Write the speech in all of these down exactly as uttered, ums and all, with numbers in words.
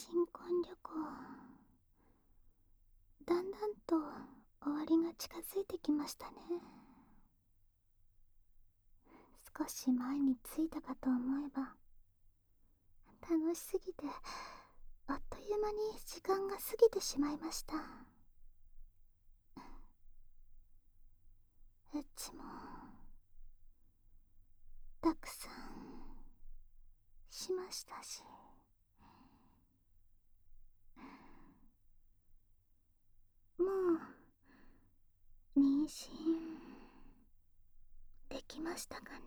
新婚旅行、だんだんと終わりが近づいてきましたね。少し前に着いたかと思えば、楽しすぎてあっという間に時間が過ぎてしまいました。うちもたくさんしましたし、もう妊娠できましたかね。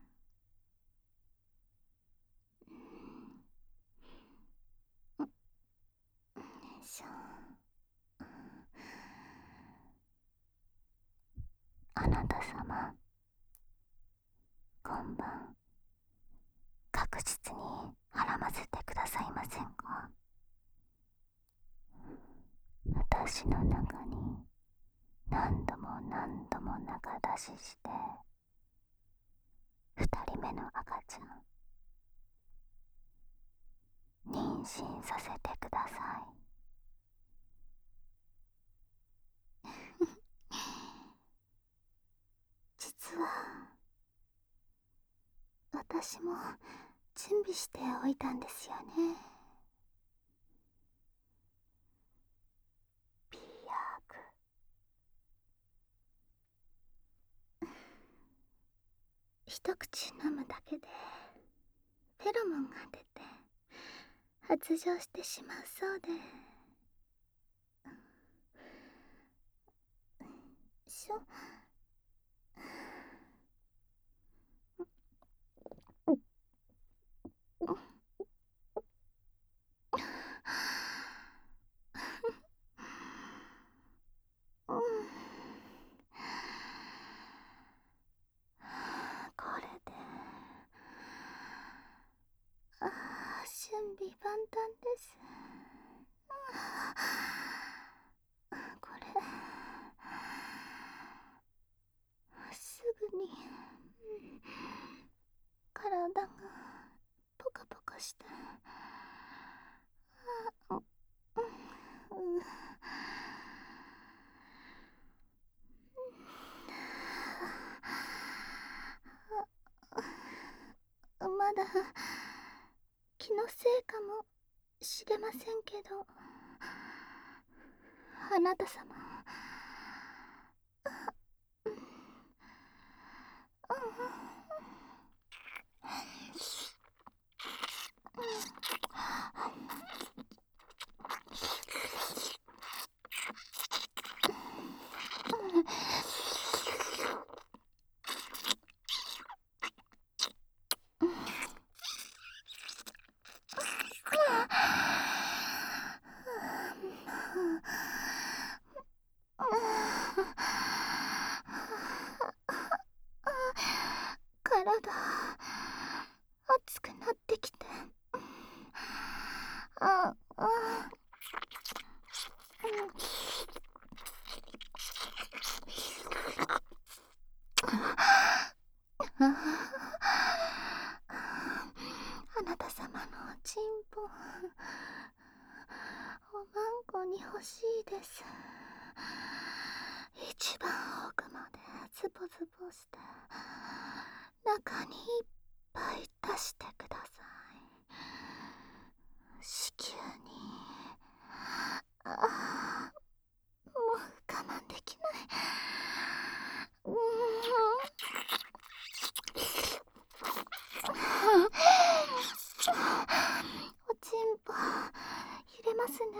うん、よいしょ。あなた様、今晩確実に孕ませてくださいませんか。私の中に何度も何度も中出しして二人目の赤ちゃん妊娠させてください。実は私も準備しておいたんですよね。ピーヤーク。一口飲むだけでフェロモンが出て発情してしまうそうで。しょうん、これでああ、準備万端です。これすぐに体がポカポカして、あ、うん、まだ気のせいかもしれませんけど、あなた様、うん、体熱くなってきて、ああ、あなた様のおちんぽおまんこに欲しいです。一番奥までズボズボして中にいっぱい出してください。子宮に、ああ、もう我慢できない。うーん、おちんぽ揺れますね。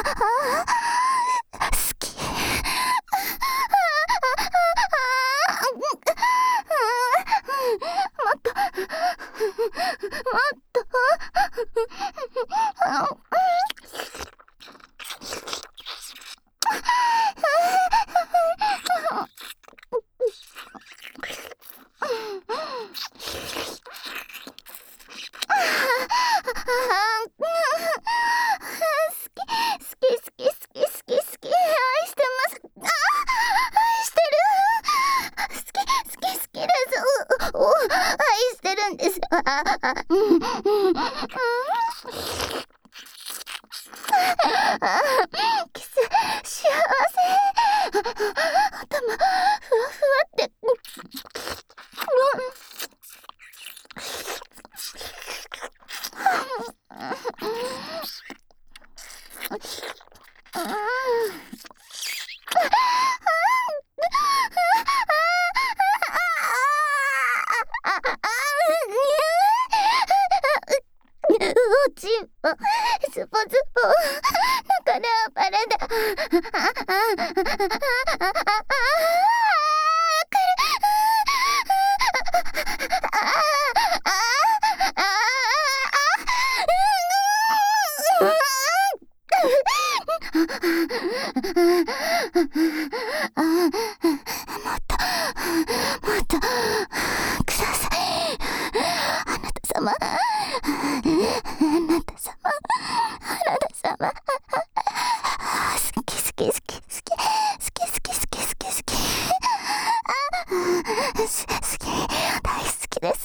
好き。もっともっと愛してるんです。ああ、うんうんうん、キス幸せ。頭ふわふわって、うん、うちはスポスポだからバレだ。もっともっとください。あなた様、あなた様、あなた様、好き好き好き好き好き好き好き好き好き好き大好きです。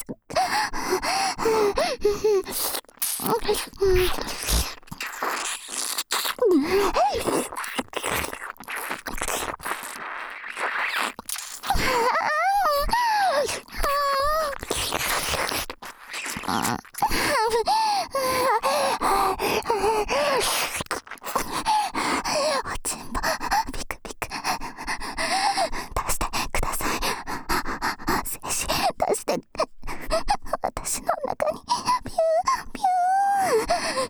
おちんぼビクビク出してください。精子出して、私の中にピューピュ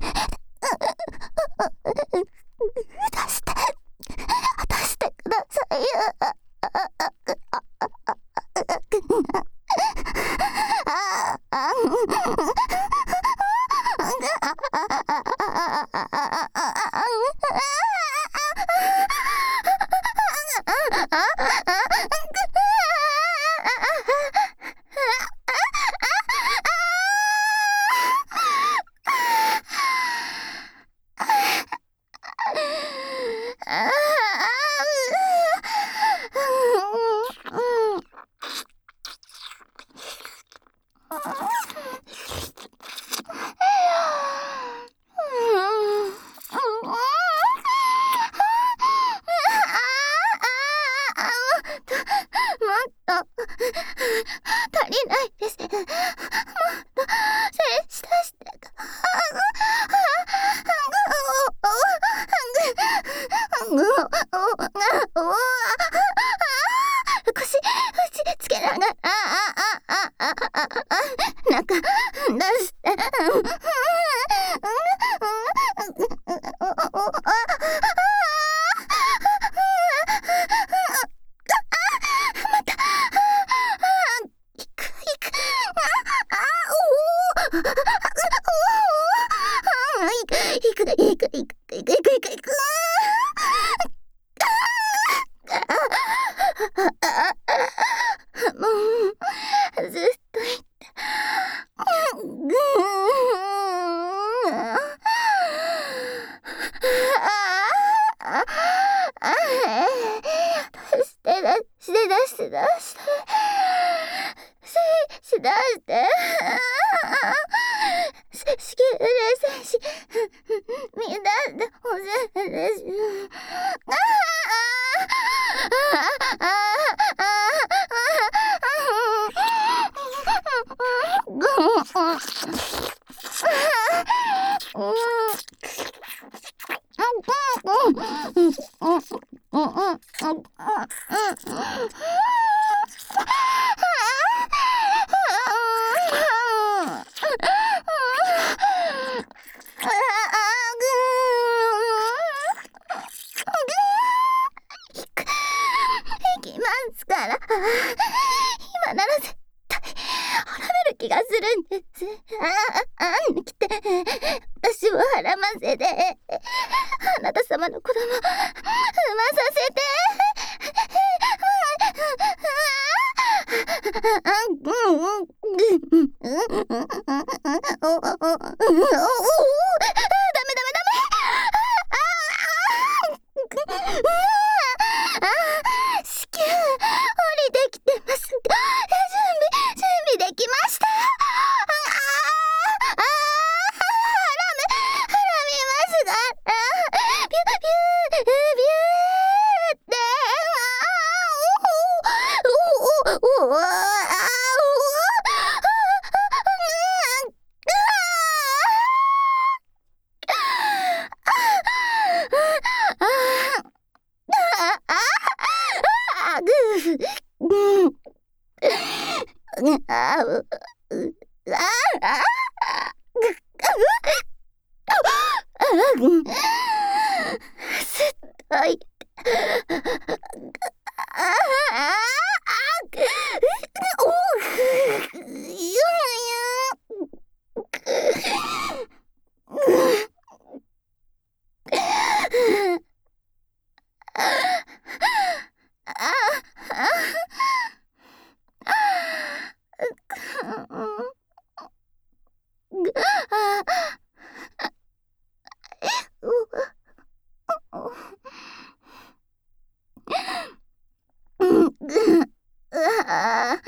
ー出して出してくださいよ。足りないです。もっと精子出して。腰打ちつけながら中出して。またいくいく、いくいくいくいくいくいくいくいくいく。もうずっと言って、ぐー出して出して出して出して精子出して子宮霊精子みんなでほせです。いきますから。今なら絶対滅べる気がするんです。ああ、あん来て私をはらませて、あなた様の子供産まさせて。子宮降りてきてます。準備準備できう、ああ、あ、ぐ、あ、うん、すっといて、ああ、あ、く、おう、ゆやや、ああ、ぐ、あ、う、うん、ぐ、あ、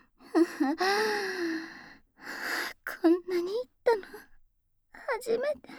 こんなに言ったの初めて。